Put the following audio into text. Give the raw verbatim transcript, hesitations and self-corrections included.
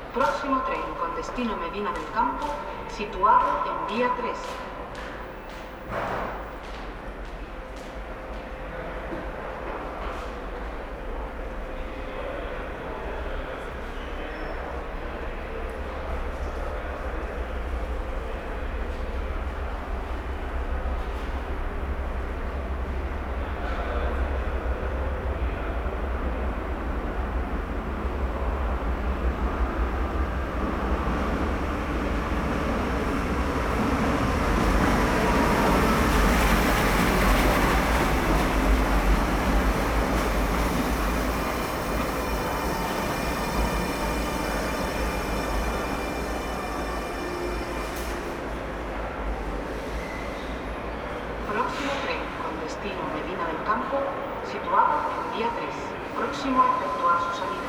Próximo tren con destino Medina del Campo, situado en vía tres. Próximo tren con destino Medina del Campo, situado en vía tres. Próximo a efectuar su salida.